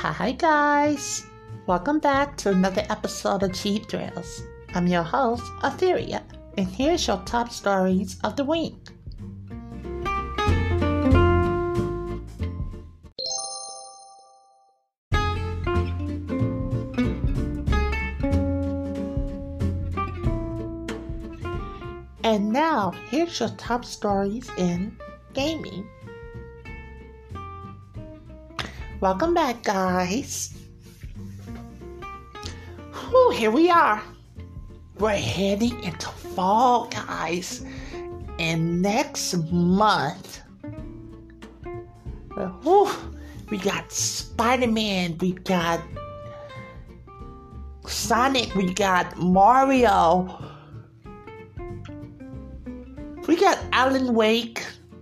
Hi guys! Welcome back to another episode of Cheap Thrills. I'm your host, Etheria, and here's your top stories of the week. And now, here's your top stories in gaming. Welcome back, guys. Whew, here we are. We're heading into fall, guys. And next month, we got Spider-Man, we got Sonic, we got Mario, we got Alan Wake.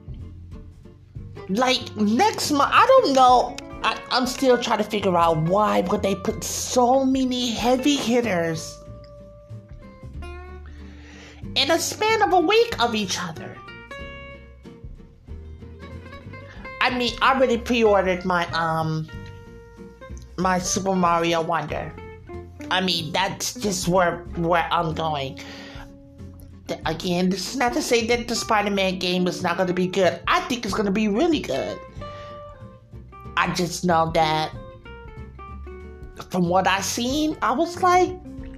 Like, next month, I don't know. I'm still trying to figure out why would they put so many heavy hitters in a span of a week of each other. I mean, I already pre-ordered my my Super Mario Wonder. I mean, that's just where I'm going. Again, this is not to say that the Spider-Man game is not going to be good. I think it's going to be really good. I just know that from what I seen, I was like,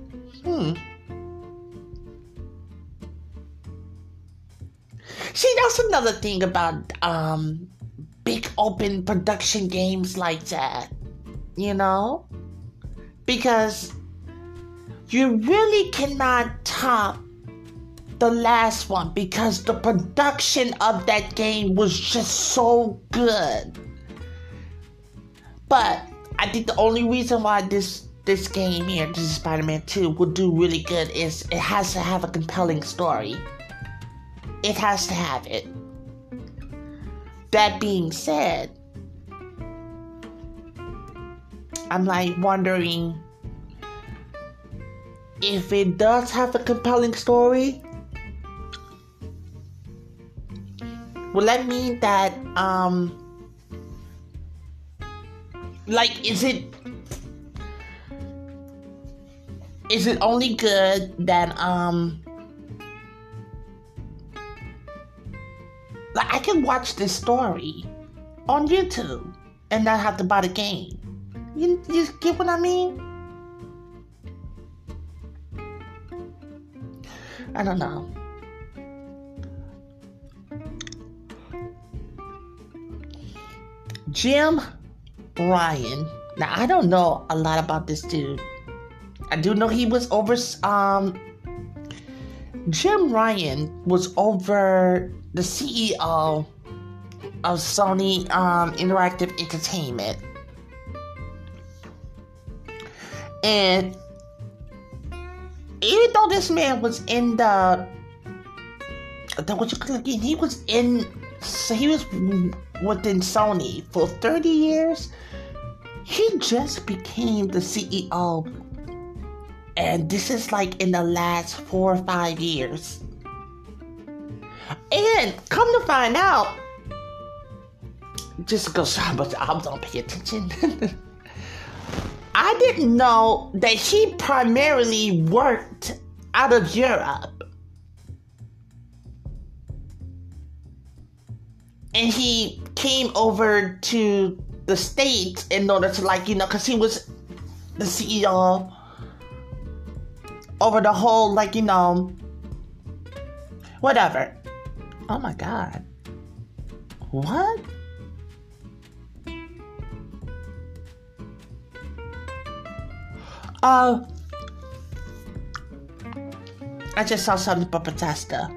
See, that's another thing about big open production games like that, you know? Because you really cannot top the last one because the production of that game was just so good. But I think the only reason why this game here, this is Spider-Man 2, will do really good is it has to have a compelling story. It has to have it. That being said, I'm like wondering if it does have a compelling story, will that mean that, like, is it only good that, like, I can watch this story on YouTube and not have to buy the game. You get what I mean? I don't know. Jim Ryan. Now, I don't know a lot about this dude. I do know he was over, Jim Ryan was over the CEO of Sony Interactive Entertainment. And even though this man was in he was within Sony for 30 years, he just became the CEO. And this is like in the last 4 or 5 years. And come to find out, just because I don't pay attention, I didn't know that he primarily worked out of Europe. And he came over to the States in order to, like, because he was the CEO over the whole, like, whatever. Oh my God. What? I just saw something about Bethesda.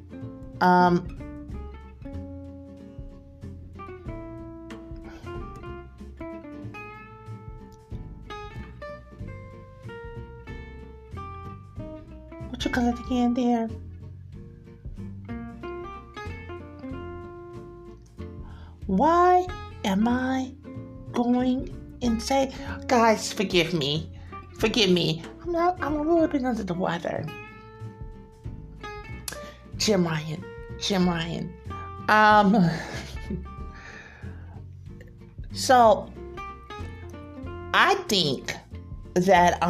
What you call it again there? Why am I going insane? Guys, forgive me. I'm a little bit under the weather. Jim Ryan. So I think that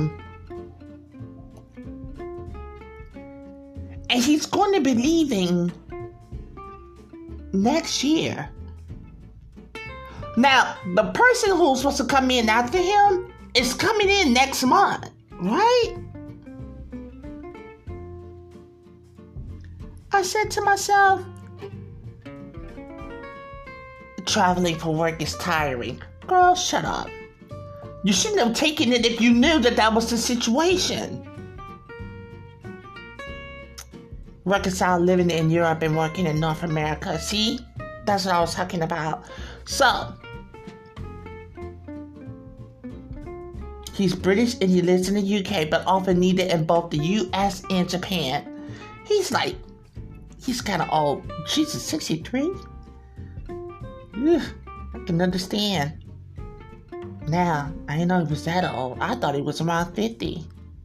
and he's going to be leaving next year. Now, the person who's supposed to come in after him is coming in next month, right? I said to myself, traveling for work is tiring. Girl, shut up. You shouldn't have taken it if you knew that was the situation. Reconcile living in Europe and working in North America. See? That's what I was talking about. So, he's British and he lives in the UK, but often needed in both the US and Japan. He's kind of old. Jesus, 63? Ugh, I can understand. Now, I didn't know he was that old. I thought he was around 50.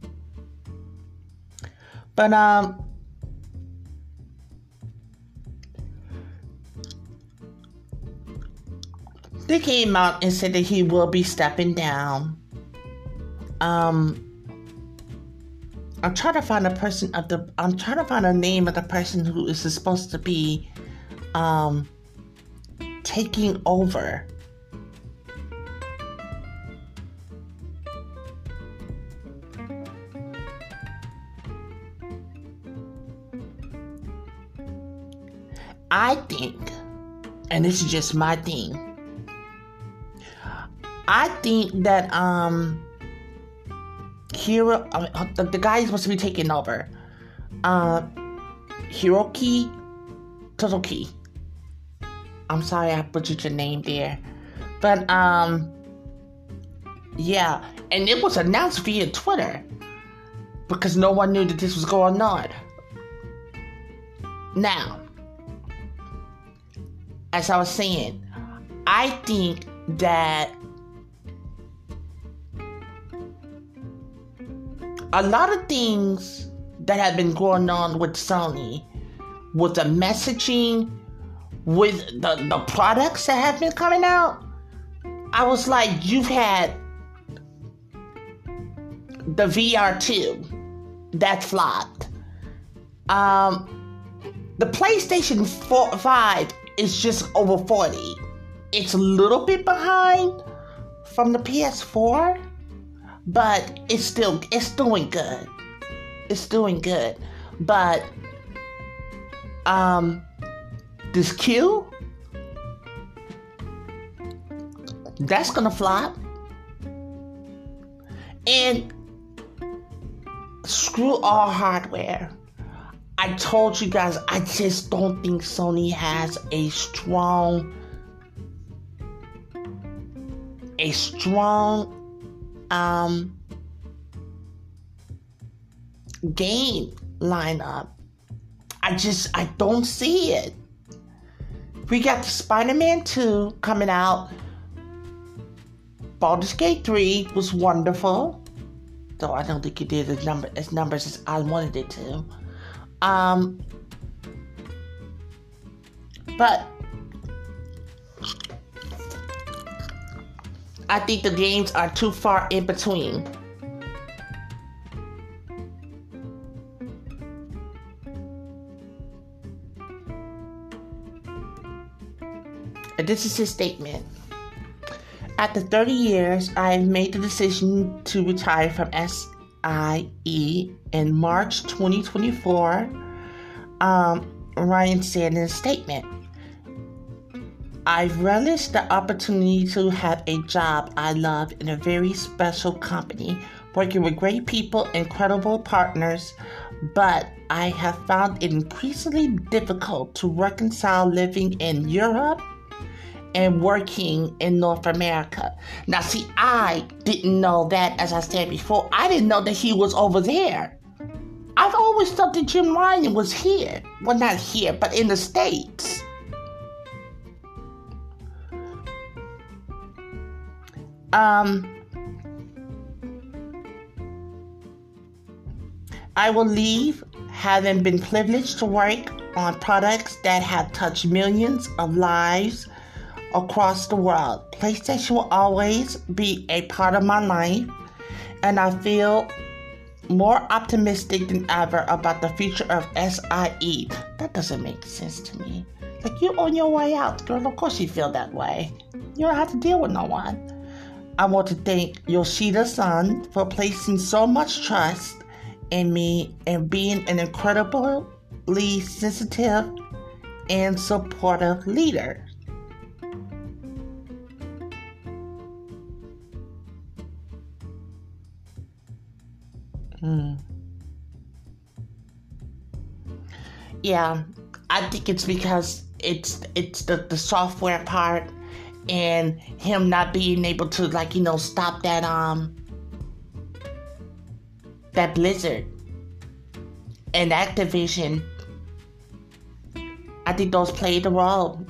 But, they came out and said that he will be stepping down. I'm trying to find I'm trying to find a name of the person who is supposed to be, taking over. I think, and this is just my thing, I think that the guy is supposed to be taking over, Hiroki Totoki. I'm sorry I butchered your name there, but yeah, and it was announced via Twitter because no one knew that this was going on. Now, as I was saying, I think that a lot of things that have been going on with Sony, with the messaging, with the products that have been coming out, I was like, you've had the VR2 that flopped. The PlayStation 5 is just over 40. It's a little bit behind from the PS4, but it's doing good. It's doing good. But this Q, that's gonna flop. And screw all hardware. I told you guys, I just don't think Sony has a strong game lineup. I don't see it. We got the Spider-Man 2 coming out. Baldur's Gate 3 was wonderful, though I don't think it did as numbers as I wanted it to. But I think the games are too far in between. And this is his statement. After 30 years, I have made the decision to retire from SIE in March 2024, Ryan said in a statement. I've relished the opportunity to have a job I love in a very special company, working with great people, incredible partners, but I have found it increasingly difficult to reconcile living in Europe and working in North America. Now, see, I didn't know that, as I said before. I didn't know that he was over there. I've always thought that Jim Ryan was here. Well, not here, but in the States. I will leave, having been privileged to work on products that have touched millions of lives across the world. PlayStation will always be a part of my life, and I feel more optimistic than ever about the future of SIE. That doesn't make sense to me. Like, you're on your way out, girl. Of course you feel that way. You don't have to deal with no one. I want to thank Yoshida-san for placing so much trust in me and being an incredibly sensitive and supportive leader. Yeah, I think it's because it's the software part and him not being able to, like, stop that Blizzard and Activision. I think those played a role.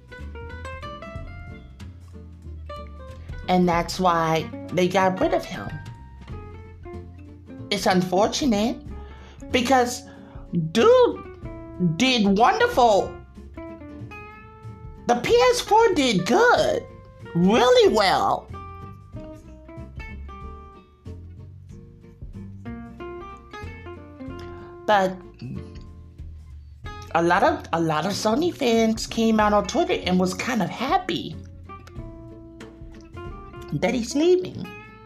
And that's why they got rid of him. It's unfortunate because dude did wonderful. The PS4 did good, really well. But a lot of Sony fans came out on Twitter and was kind of happy that he's leaving.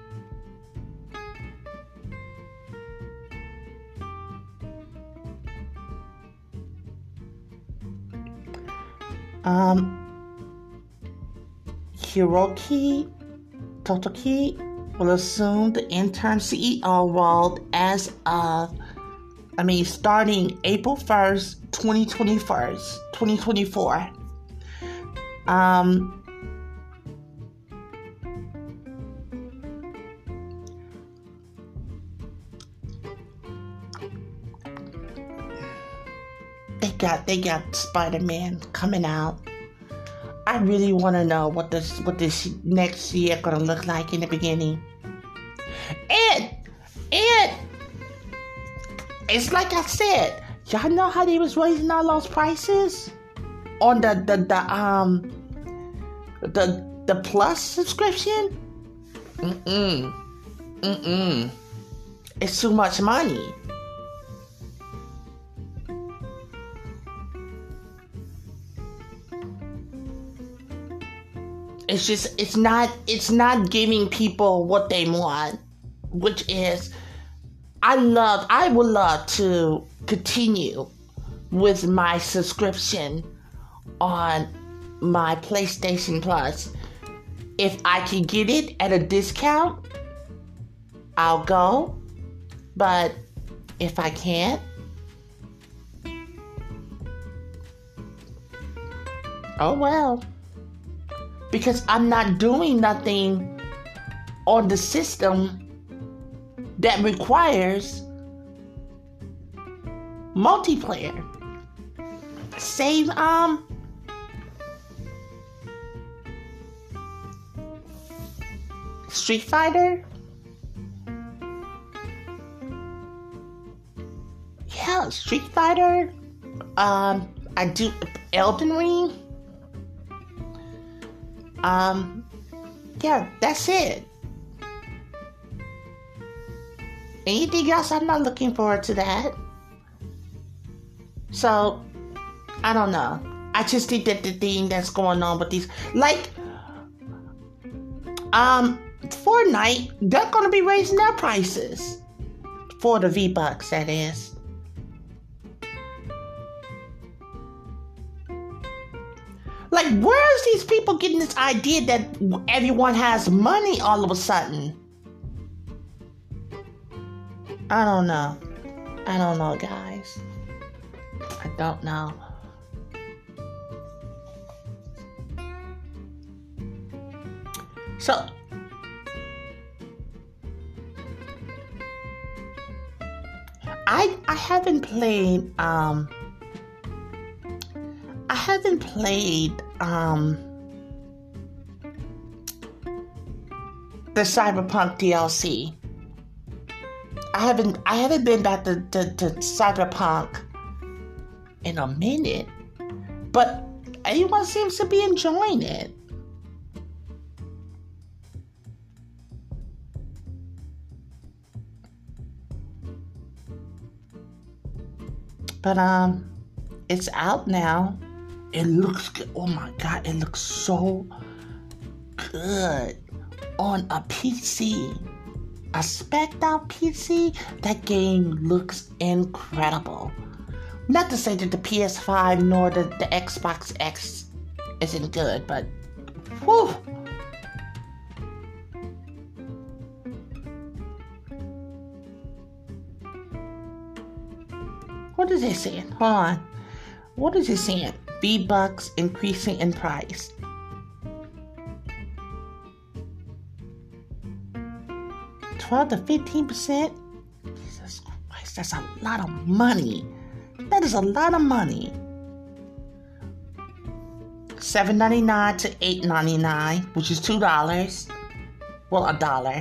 Hiroki Totoki will assume the interim CEO role as of, starting April 1st, 2024. They got Spider-Man coming out. I really want to know what this next year gonna look like in the beginning. And it's like I said, y'all know how they was raising all those prices on the Plus subscription? It's too much money. It's not giving people what they want, which is, I would love to continue with my subscription on my PlayStation Plus. If I can get it at a discount, I'll go. But if I can't, oh well. Because I'm not doing nothing on the system that requires multiplayer. Same Street Fighter. Yeah, Street Fighter. I do Elden Ring. Yeah, that's it. Anything else, I'm not looking forward to that. So, I don't know. I just think that the thing that's going on with these, like, Fortnite, they're gonna be raising their prices for the V-Bucks, that is. Like, where's these people getting this idea that everyone has money all of a sudden? I don't know. Guys. I don't know. So, I haven't played the Cyberpunk DLC. I haven't been back to Cyberpunk in a minute, but everyone seems to be enjoying it. But it's out now. It looks good. Oh my god, it looks so good on a PC. A spec'd out PC, that game looks incredible. Not to say that the PS5 nor the Xbox X isn't good, but whew. What is it saying? Hold on. What is it saying? V-Bucks increasing in price. $12 to 15%? Jesus Christ, that's a lot of money. That is a lot of money. $7.99 to $8.99, which is $2. Well, $1.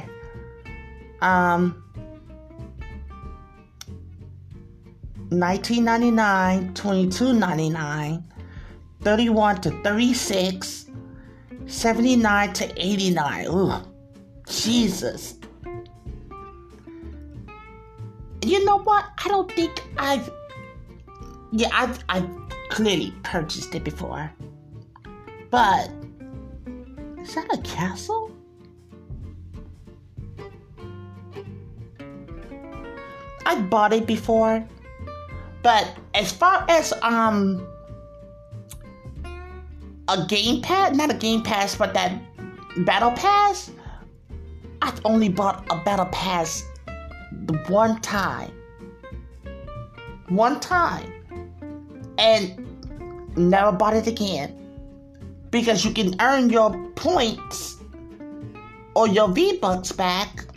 $19.99, $22.99, $31 to $36, $79 to $89. Ooh, Jesus. You know what? I don't think I've clearly purchased it before. But is that a castle? I bought it before. But as far as a game pass, not a game pass, but that battle pass, I've only bought a battle pass one time. And never bought it again. Because you can earn your points or your V-Bucks back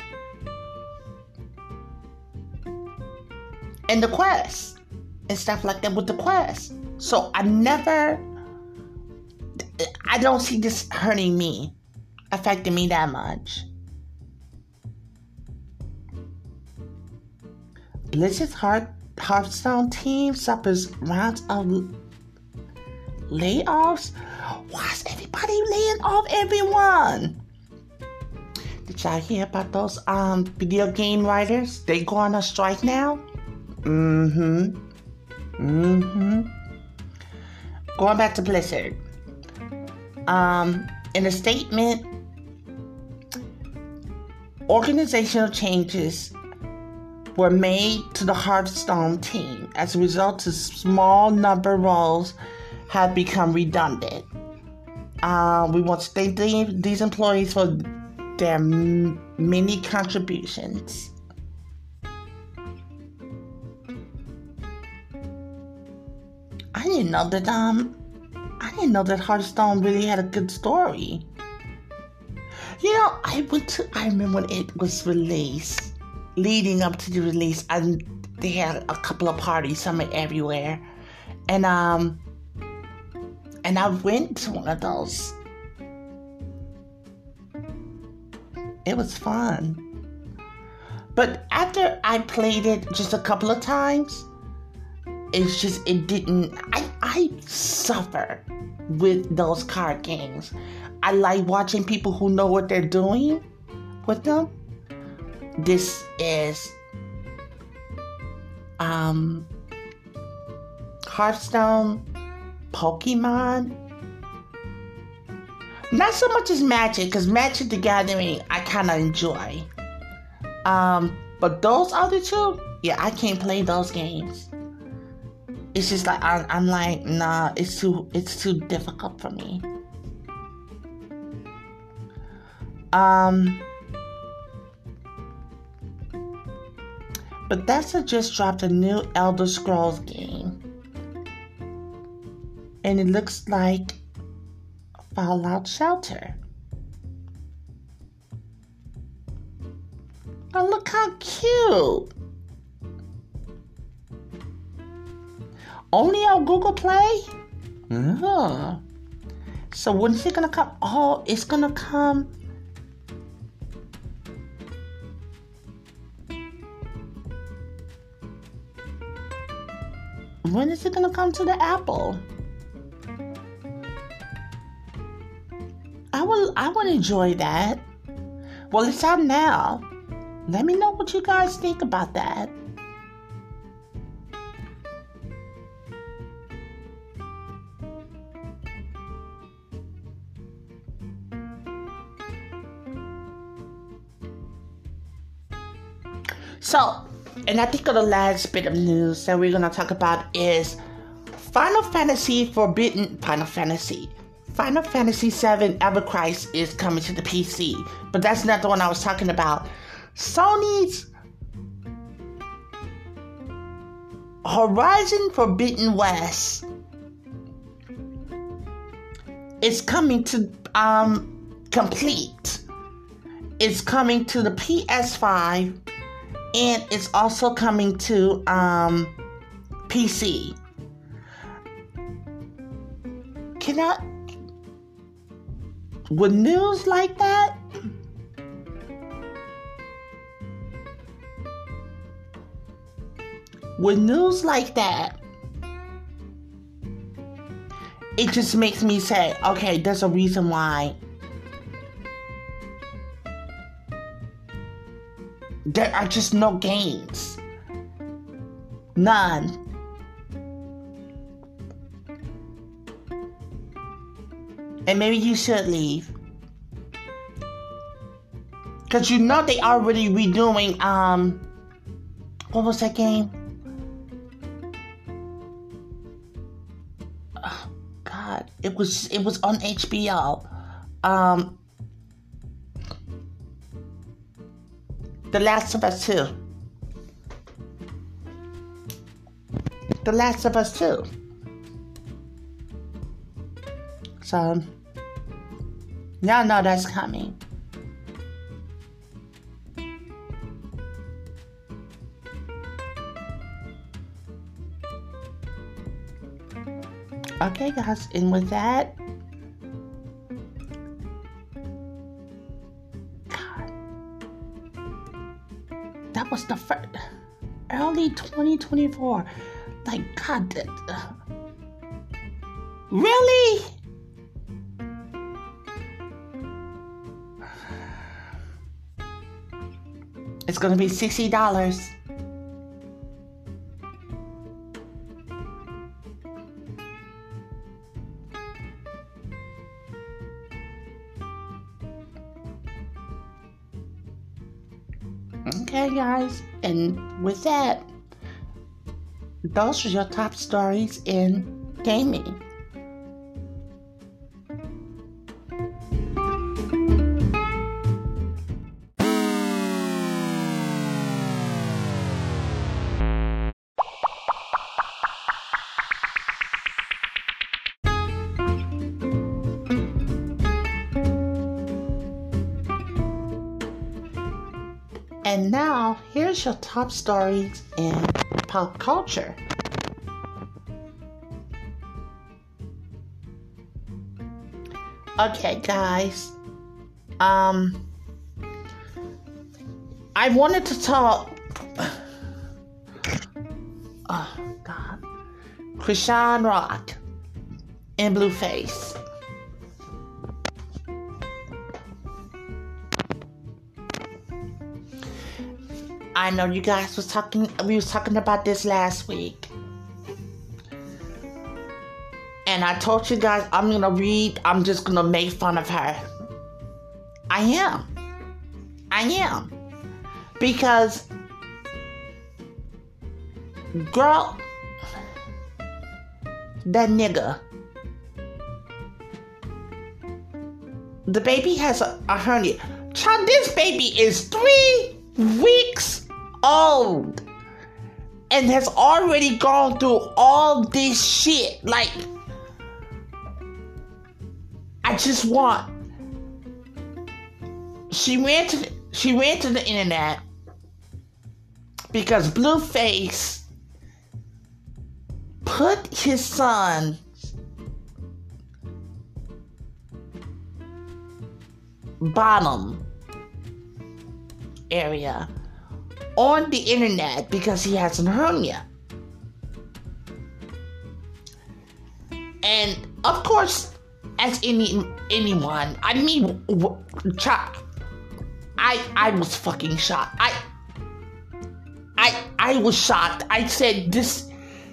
in the quest. And stuff like that with the quest. So I don't see this hurting me, affecting me that much. Blizzard's Hearthstone team suffers rounds of layoffs. Why is everybody laying off everyone? Did y'all hear about those video game writers? They go on a strike now? Going back to Blizzard. In a statement, organizational changes were made to the Hearthstone team. As a result, a small number of roles have become redundant. We want to thank these employees for their many contributions. I didn't know that Hearthstone really had a good story. You know, I remember when it was released, leading up to the release, they had a couple of parties, some everywhere, and I went to one of those. It was fun, but after I played it just a couple of times, I suffer with those card games. I like watching people who know what they're doing with them. This is Hearthstone, Pokemon. Not so much as Magic, because Magic the Gathering I kind of enjoy. But those other two, yeah, I can't play those games. It's just like I'm like, nah, it's too difficult for me. Bethesda just dropped a new Elder Scrolls game, and it looks like Fallout Shelter. Oh, look how cute! Only on Google Play? Oh. So when is it gonna come? Oh, it's gonna come. When is it gonna come to the Apple? I would enjoy that. Well, it's out now. Let me know what you guys think about that. So, and I think the last bit of news that we're gonna talk about is Final Fantasy VII Everchrist is coming to the PC, but that's not the one I was talking about. Sony's Horizon Forbidden West is coming to complete. It's coming to the PS5 and it's also coming to PC. With news like that, it just makes me say, okay, there's a reason why there are just no games. None. And maybe you should leave. Because you know they already redoing, what was that game? Oh, God. It was on HBO. The Last of Us 2. The Last of Us 2. So, y'all know that's coming. Okay, guys, and with that, God, that was the first, early 2024. Like, God, really? It's gonna be $60. Okay, guys, and with that, those are your top stories in gaming. And now, here's your top stories in pop culture. Okay, guys. I wanted to talk. Oh, God. Chrisean Rock and Blueface. I know you guys we was talking about this last week. And I told you guys I'm just gonna make fun of her. I am. Because, girl, that nigga, the baby has a hernia. Child, this baby is 3 weeks old and has already gone through all this shit. Like, I just want. She ran to the internet because Blueface put his son bottom area on the internet because he has a hernia. And of course, as anyone, I mean, I was fucking shocked. I was shocked. I said this.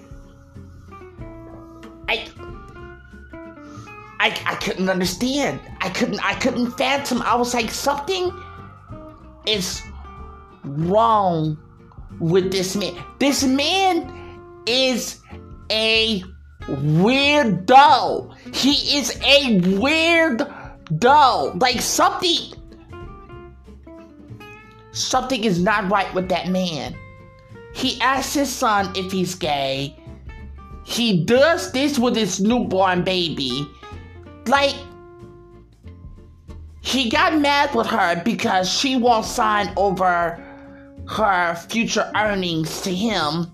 I couldn't understand. I couldn't fathom. I was like, something is wrong with this man. This man is a weirdo. He is a weirdo. Like something is not right with that man. He asked his son if he's gay. He does this with his newborn baby. Like, he got mad with her because she won't sign over her future earnings to him.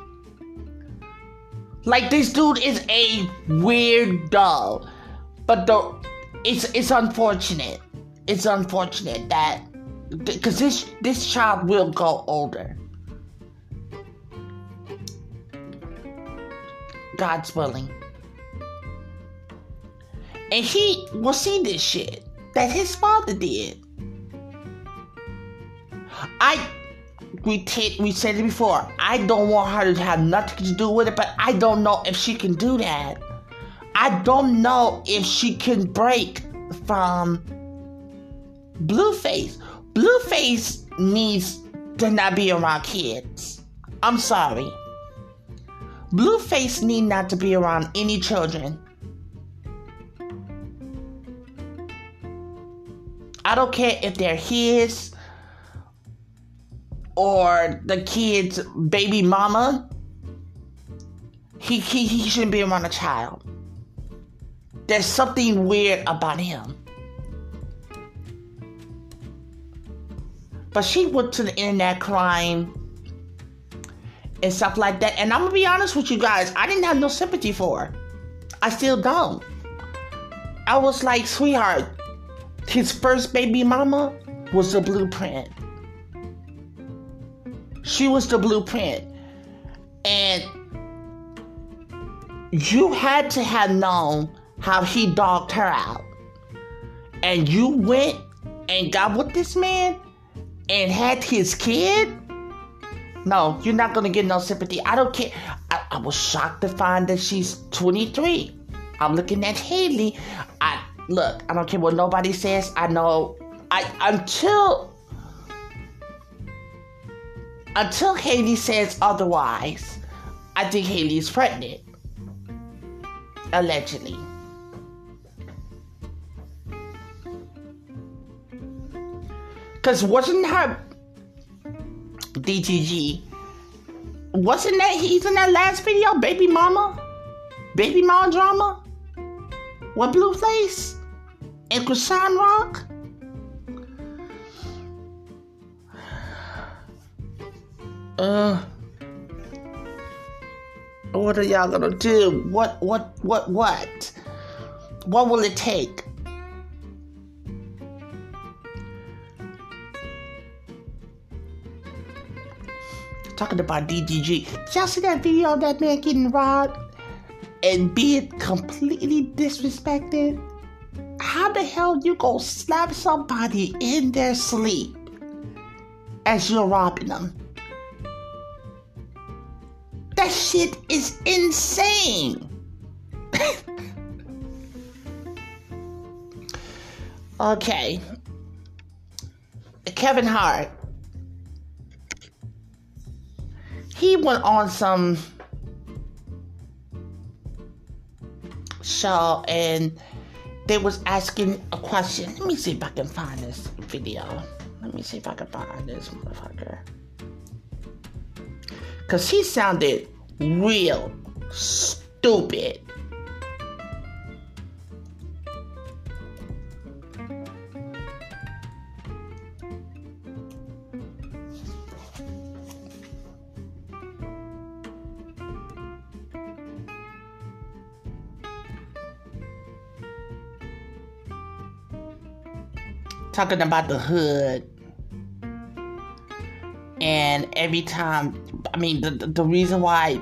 Like, this dude is a weirdo. But it's unfortunate. It's unfortunate that, because this child will go older. God's willing. And he will see this shit that his father did. We said it before. I don't want her to have nothing to do with it, but I don't know if she can do that. I don't know if she can break from Blueface. Blueface needs to not be around kids. I'm sorry. Blueface need not to be around any children. I don't care if they're his or the kid's baby mama. He shouldn't be around a child. There's something weird about him. But she went to the internet crying and stuff like that. And I'm gonna be honest with you guys, I didn't have no sympathy for her. I still don't. I was like, sweetheart, his first baby mama was the blueprint. She was the blueprint. And you had to have known how he dogged her out. And you went and got with this man and had his kid? No, you're not going to get no sympathy. I don't care. I was shocked to find that she's 23. I'm looking at Haley. Look, I don't care what nobody says. I know. Until Haley says otherwise, I think Haley's pregnant. Allegedly. Because wasn't her DTG, wasn't that he's in that last video, baby mama drama with Blueface and Chrisean Rock? What are y'all gonna do? What will it take? Talking about DTG. Did y'all see that video of that man getting robbed and being completely disrespected? How the hell you gonna slap somebody in their sleep as you're robbing them? That shit is insane. Okay. Kevin Hart. He went on some show and they was asking a question. Let me see if I can find this video. Let me see if I can find this motherfucker. Because he sounded real stupid. Talking about the hood. And every time, I mean, the reason why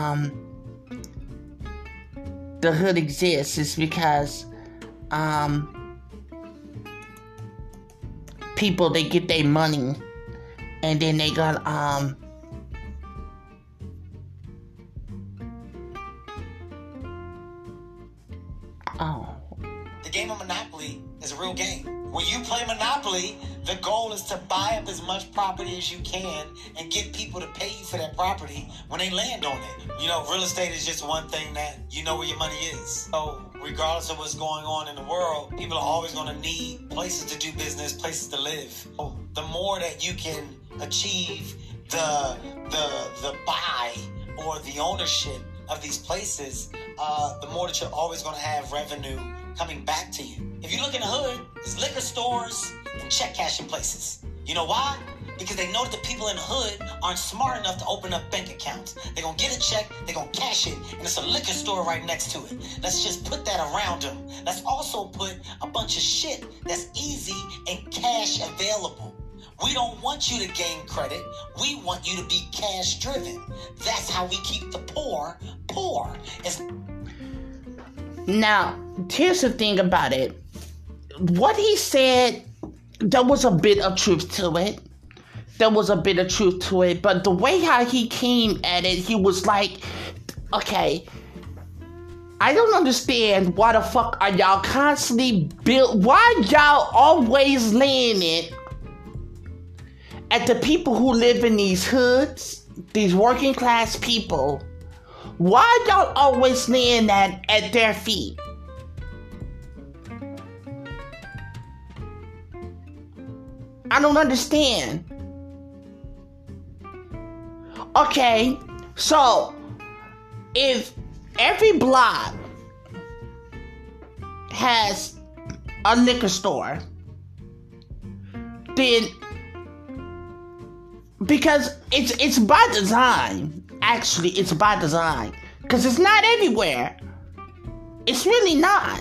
the hood exists is because people, they get their money and then they got The game of Monopoly is a real game. When you play Monopoly, the goal is to buy up as much property as you can and get people to pay you for that property when they land on it. You know, real estate is just one thing that you know where your money is. So regardless of what's going on in the world, people are always going to need places to do business, places to live. So the more that you can achieve the buy or the ownership of these places, the more that you're always going to have revenue coming back to you. If you look in the hood, there's liquor stores and check cashing places. You know why? Because they know that the people in the hood aren't smart enough to open up bank accounts. They're going to get a check, they're going to cash it, and it's a liquor store right next to it. Let's just put that around them. Let's also put a bunch of shit that's easy and cash available. We don't want you to gain credit. We want you to be cash driven. That's how we keep the poor poor. Now, here's the thing about it. What he said, there was a bit of truth to it. But the way how he came at it, he was like, okay, I don't understand why the fuck are y'all constantly why y'all always laying it at the people who live in these hoods, these working class people. Why y'all always laying that at their feet? I don't understand. Okay, so if every block has a liquor store, then because it's by design. Actually, it's by design. Because it's not everywhere. It's really not.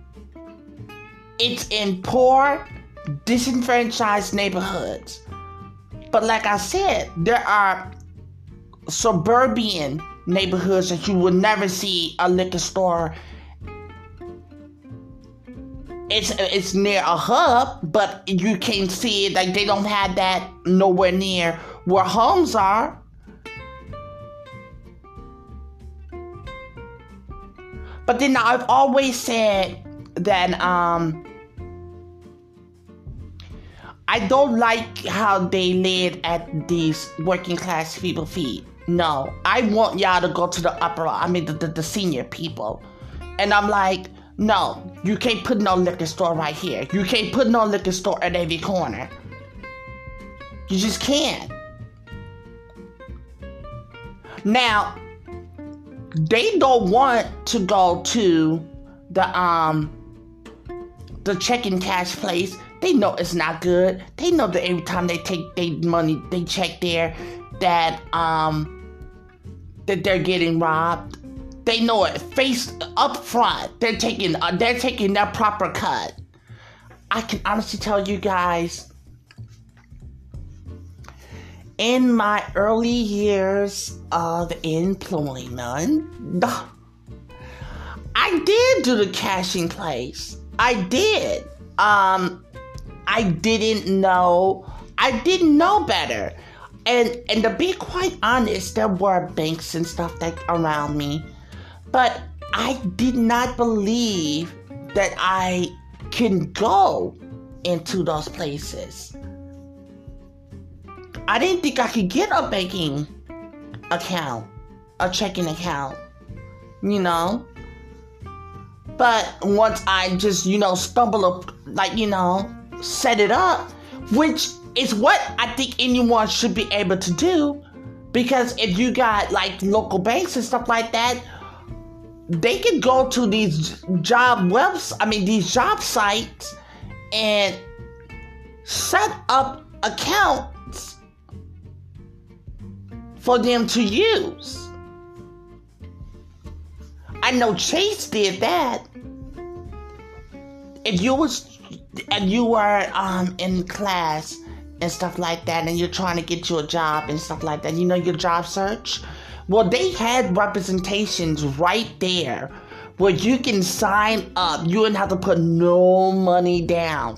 It's in poor, disenfranchised neighborhoods. But like I said, there are suburban neighborhoods that you will never see a liquor store. It's near a hub, but you can't see it. Like, they don't have that nowhere near where homes are. But then I've always said that I don't like how they live at these working class people feet. No, I want y'all to go to the senior people. And I'm like, no, you can't put no liquor store right here. You can't put no liquor store at every corner. You just can't. Now, they don't want to go to the checking cash place. They know it's not good. They know that every time they take their money, they check there, that they're getting robbed. They know it face up front. They're taking their proper cut. I can honestly tell you guys, in my early years of employment, I did do the cashing place. I did. I didn't know better. And to be quite honest, there were banks and stuff that around me. But I did not believe that I can go into those places. I didn't think I could get a banking account, a checking account, But once I just, set it up, which is what I think anyone should be able to do. Because if you got, local banks and stuff like that, they can go to these job sites and set up accounts for them to use. I know Chase did that. If you were in class and stuff like that, and you're trying to get you a job and stuff like that, your job search. Well, they had representations right there where you can sign up. You wouldn't have to put no money down.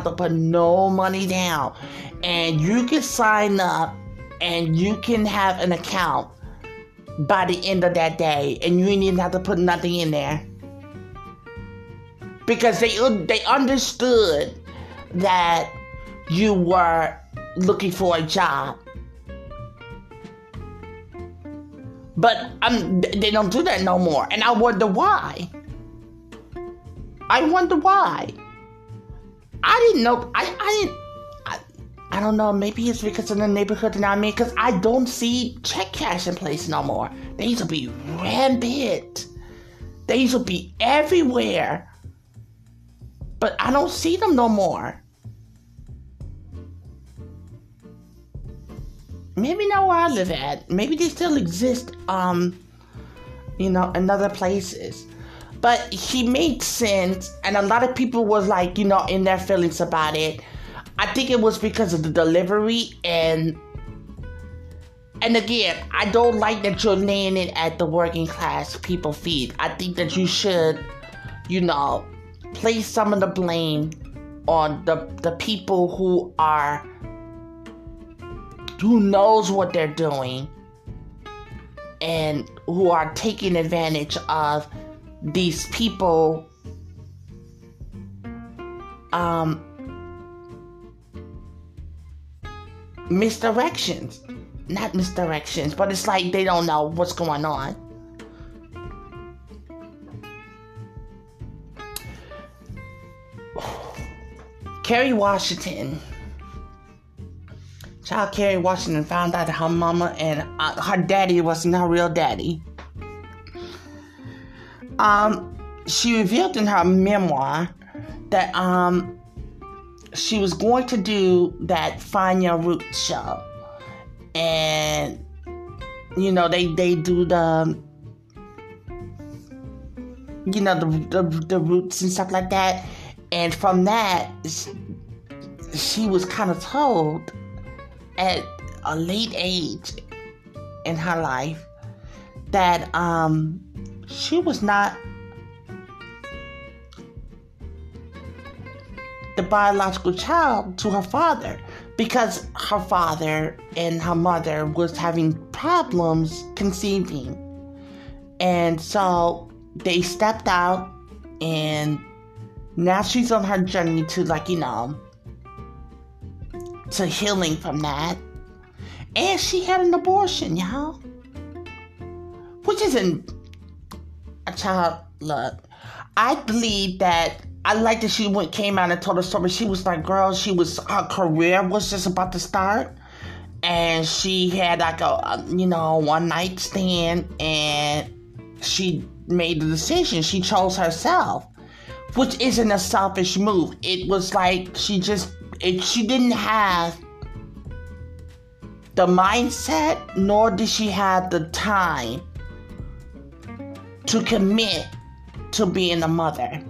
And you can sign up and you can have an account by the end of that day. And you didn't even have to put nothing in there. Because they understood that you were looking for a job. But they don't do that no more. And I wonder why. I wonder why. I didn't know. I don't know. Maybe it's because of the neighborhood that I'm in. Because I don't see check cashing places no more. They used to be rampant. They used to be everywhere. But I don't see them no more. Maybe not where I live at. Maybe they still exist, in other places. But he made sense, and a lot of people was like, in their feelings about it. I think it was because of the delivery, and again, I don't like that you're laying it at the working class people feet. I think that you should, place some of the blame on the people who knows what they're doing and who are taking advantage of these people not misdirections, but it's like they don't know what's going on. Kerry Washington found out that her mama and her daddy wasn't her real daddy. She revealed in her memoir that she was going to do that Find Your Roots show, and they do the the roots and stuff like that, and from that she was kind of told at a late age in her life that she was not the biological child to her father, because her father and her mother was having problems conceiving. And so they stepped out, and now she's on her journey to to healing from that. And she had an abortion, y'all. Which isn't a child. Look, I believe that I like that she came out and told her story. She was like, girl, her career was just about to start. And she had a one night stand, and she made the decision. She chose herself, which isn't a selfish move. It was like she didn't have the mindset, nor did she have the time to commit to being a mother.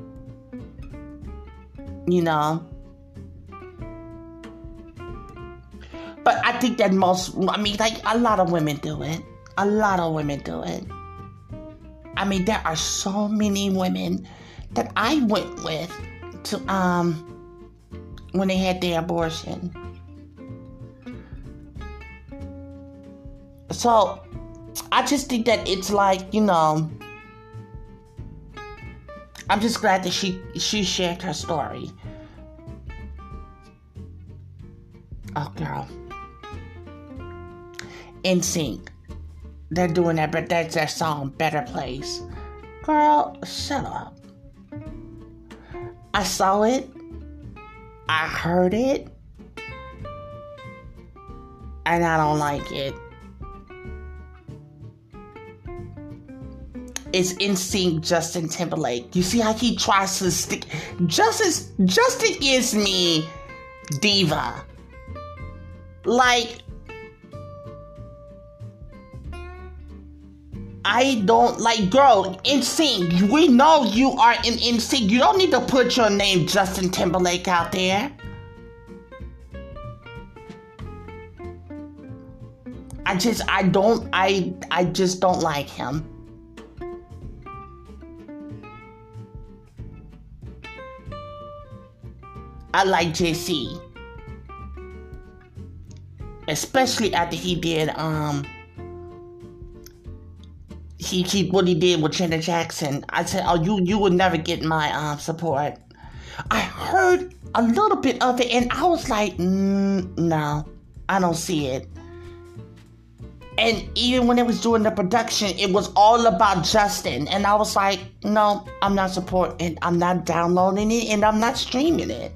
But I think that a lot of women do it. A lot of women do it. I mean, there are so many women that I went with to, when they had their abortion. So, I just think that it's like, I'm just glad that she shared her story. Oh, girl. NSYNC. They're doing that, but that's their song, Better Place. Girl, shut up. I saw it. I heard it. And I don't like it. It's NSYNC Justin Timberlake. You see how he tries to stick. Justin gives me diva. Like, I don't like, girl, NSYNC. We know you are in NSYNC. You don't need to put your name Justin Timberlake out there. I just don't like him. I like JC. Especially after he did, what he did with Janet Jackson. I said, oh, you would never get my, support. I heard a little bit of it, and I was like, no, I don't see it. And even when it was doing the production, it was all about Justin. And I was like, no, I'm not supporting it. I'm not downloading it, and I'm not streaming it.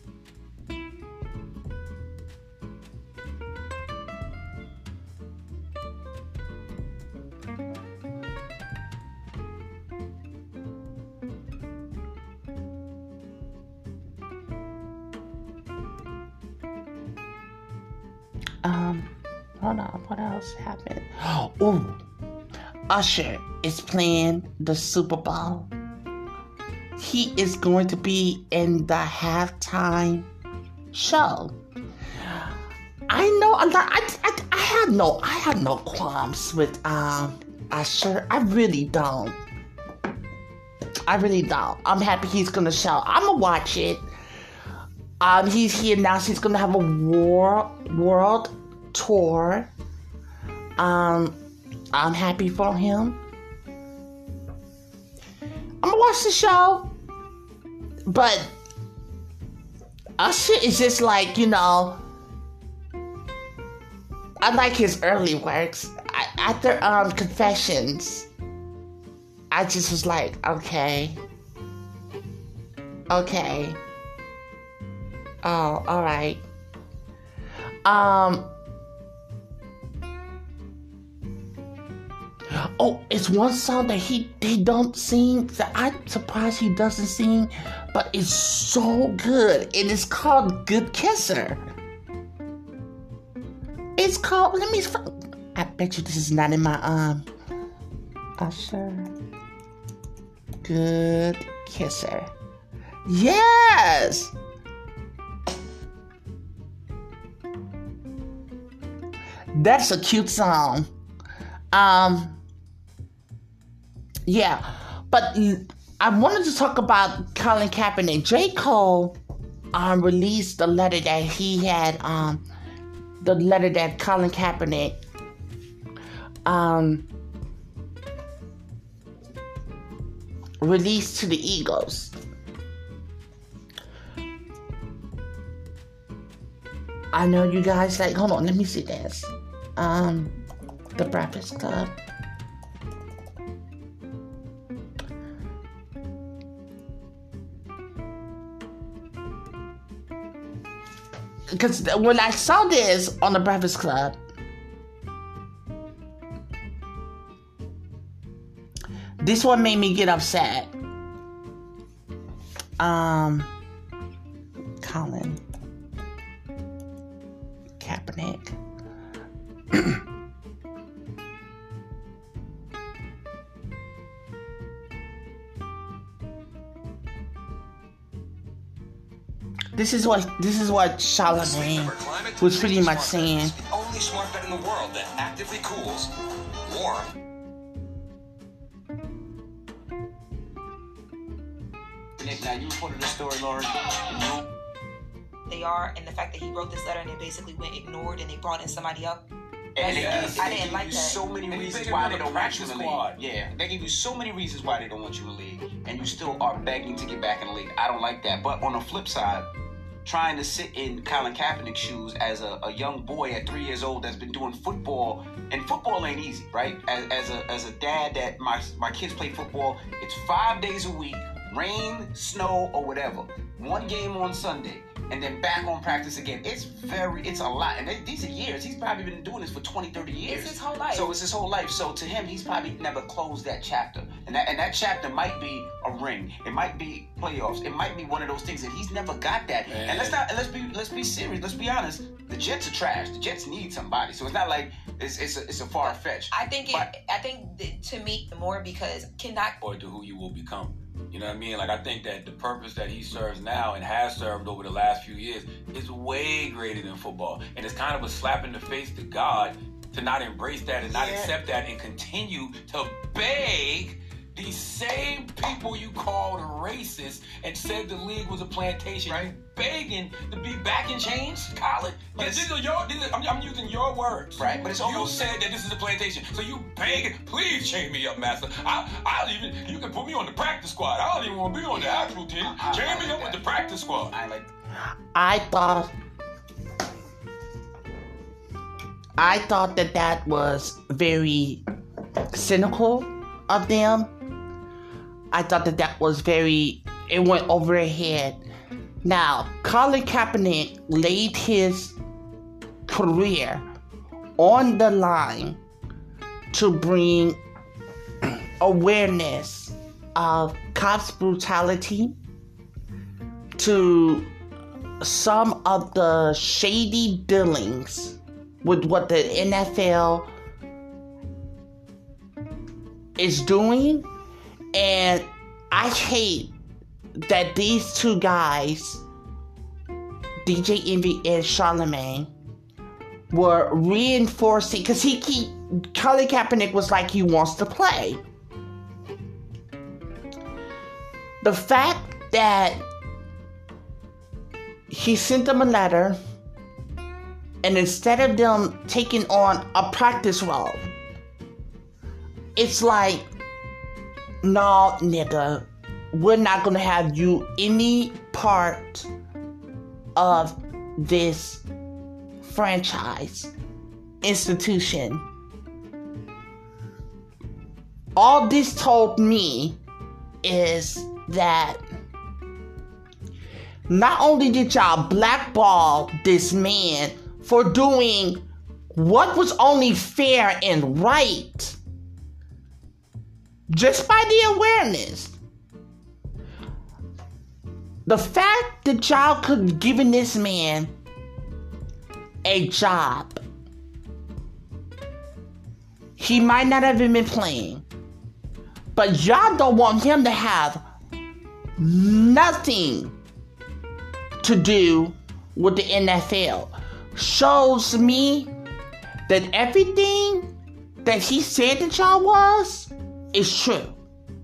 Hold on, what else happened? Oh, Usher is playing the Super Bowl. He is going to be in the halftime show. I know I'm not. I have no qualms with Usher. I really don't. I'm happy he's gonna show. I'm gonna watch it. He announced he's gonna have a world tour. I'm happy for him. I'm gonna watch the show. But Usher is just like, I like his early works. After Confessions, I just was like, okay. Oh, alright. Oh, it's one song that they don't sing. That I'm surprised he doesn't sing, but it's so good. And it's called Good Kisser. It's called, I bet you this is not in my, Usher. Good Kisser. Yes! That's a cute song. Yeah, but I wanted to talk about Colin Kaepernick. J. Cole released the letter that he had, the letter that Colin Kaepernick released to the Eagles. I know you guys like, hold on, let me see this. The Breakfast Club. Because when I saw this on the Breakfast Club, this one made me get upset. Colin Kaepernick. This is what Charlamagne was pretty much saying. The only smart bet in the world that actively cools warm. Now you reported the story, Lauren. They are, and the fact that he wrote this letter and it basically went ignored and they brought in somebody up. And I didn't like that. So many reasons why they don't want you in the league. Yeah, they give you so many reasons why they don't want you in the league, and you still are begging to get back in the league. I don't like that. But on the flip side, trying to sit in Colin Kaepernick's shoes as a young boy at 3 years old that's been doing football, and football ain't easy, right? As a dad that my kids play football, it's 5 days a week, rain, snow, or whatever. One game on Sunday, and then back on practice again. It's a lot. And these are years. He's probably been doing this for 20, 30 years. It's his whole life. So it's his whole life. So to him, he's probably never closed that chapter. And that chapter might be a ring. It might be playoffs. It might be one of those things. And he's never got that. Man. And let's be serious. Let's be honest. The Jets are trash. The Jets need somebody. So it's not like it's a far fetch. I think to me more because cannot or to who you will become. You know what I mean? Like, I think that the purpose that he serves now and has served over the last few years is way greater than football. And it's kind of a slap in the face to God to not embrace that and not accept that and continue to beg these same people you called racist and said the league was a plantation. Right. You begging to be back in chains, Colin? I'm using your words. Right, but it's almost... You said that this is a plantation, so you begging, please chain me up, master. You can put me on the practice squad. I don't even want to be on the actual team. Chain me up with the practice squad. I thought that was very cynical of them. I thought that was it went over their head. Now, Colin Kaepernick laid his career on the line to bring awareness of cops' brutality to some of the shady dealings with what the NFL is doing. And I hate that these two guys, DJ Envy and Charlemagne, were reinforcing, because Colin Kaepernick was like he wants to play. The fact that he sent them a letter, and instead of them taking on a practice role, it's like, no, nigga, we're not gonna have you any part of this franchise institution. All this told me is that not only did y'all blackball this man for doing what was only fair and right, just by the awareness, the fact that y'all could have given this man a job, he might not have been playing, but y'all don't want him to have nothing to do with the NFL. Shows me that everything that he said that y'all was is true.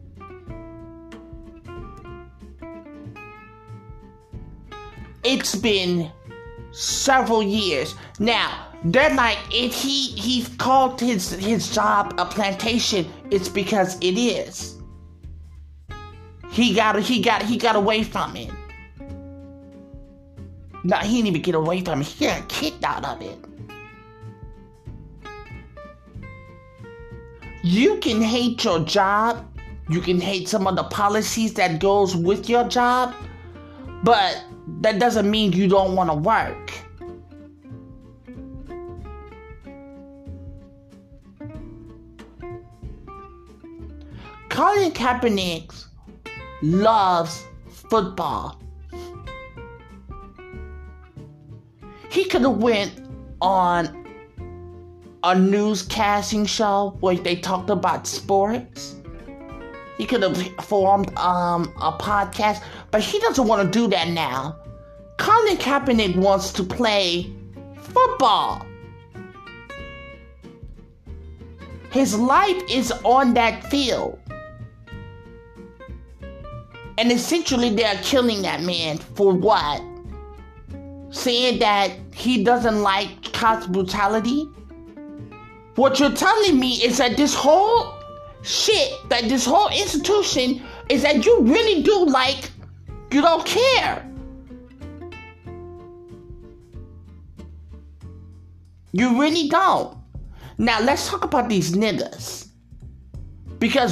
It's been several years. Now, they're like, if he called his job a plantation, it's because it is. He got away from it. No, he didn't even get away from it. He got kicked out of it. You can hate your job. You can hate some of the policies that goes with your job, but that doesn't mean you don't want to work. Colin Kaepernick loves football. He could have went on a newscasting show where they talked about sports. He could have formed a podcast, but he doesn't want to do that now. Colin Kaepernick wants to play football. His life is on that field. And essentially they're killing that man for what? Saying that he doesn't like cops' brutality? What you're telling me is that this whole shit, that this whole institution, is that you really do like, you don't care. You really don't. Now let's talk about these niggas. Because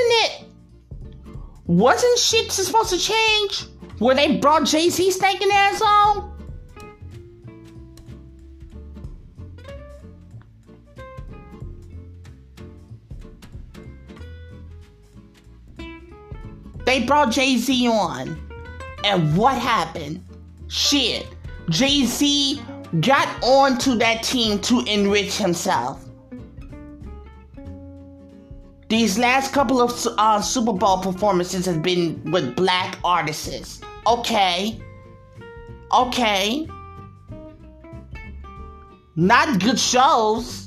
wasn't shit supposed to change when they brought Jay-Z stinking ass on? They brought Jay-Z on. And what happened? Shit. Jay-Z got onto that team to enrich himself. These last couple of Super Bowl performances have been with black artists. Okay. Not good shows.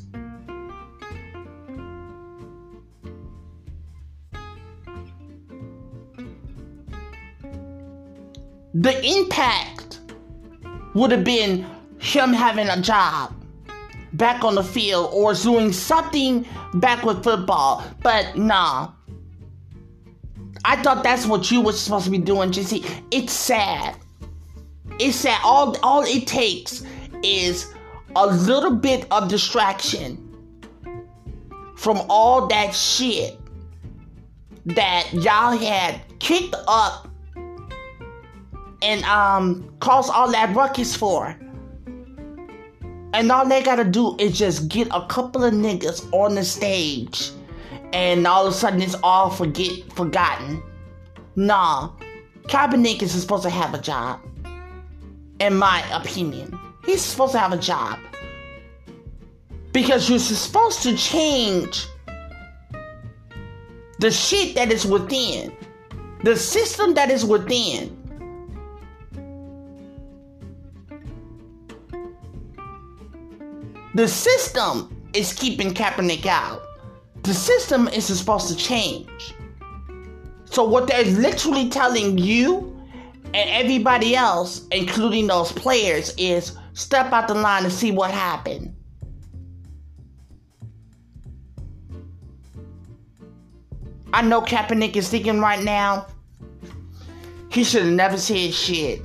The impact would have been him having a job back on the field or doing something back with football. But nah. I thought that's what you were supposed to be doing, JC. It's sad. It's that all it takes is a little bit of distraction from all that shit that y'all had kicked up and caused all that ruckus for. And all they gotta do is just get a couple of niggas on the stage, and all of a sudden it's all forgotten. Nah, Kaepernick is supposed to have a job. In my opinion, he's supposed to have a job. Because you're supposed to change the shit that is within. The system that is within. The system is keeping Kaepernick out. The system is supposed to change. So what they're literally telling you and everybody else, including those players, is step out the line and see what happened. I know Kaepernick is thinking right now, he should have never said shit.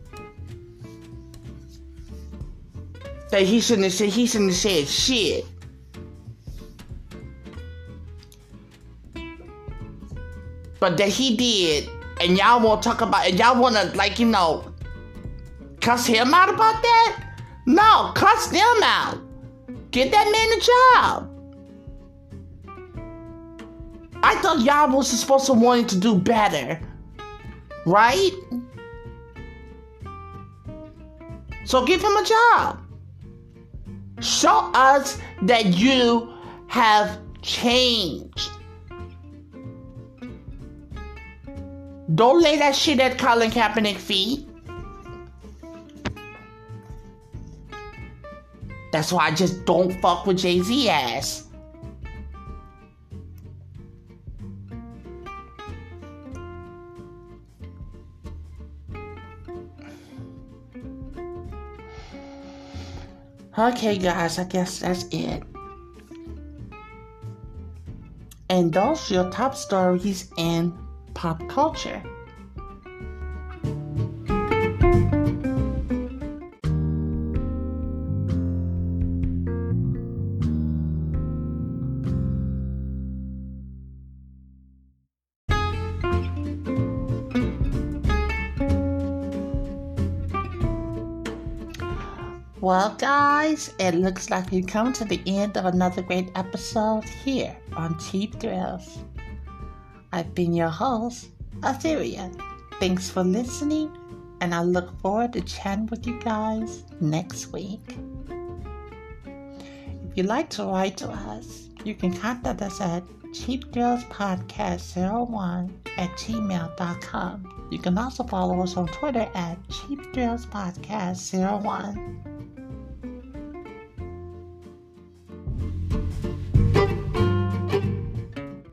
That he shouldn't have said shit. But that he did, and y'all won't talk about it. Y'all want to, cuss him out about that? No, cuss them out. Get that man a job. I thought y'all was supposed to want to do better. Right? So give him a job. Show us that you have changed. Don't lay that shit at Colin Kaepernick's feet. That's why I just don't fuck with Jay-Z ass. Okay, guys, I guess that's it. And those are your top stories in pop culture. Well, guys, it looks like we've come to the end of another great episode here on Cheap Thrills. I've been your host, Etheria. Thanks for listening, and I look forward to chatting with you guys next week. If you'd like to write to us, you can contact us at cheapthrillspodcast01@gmail.com. You can also follow us on Twitter at cheapthrillspodcast01.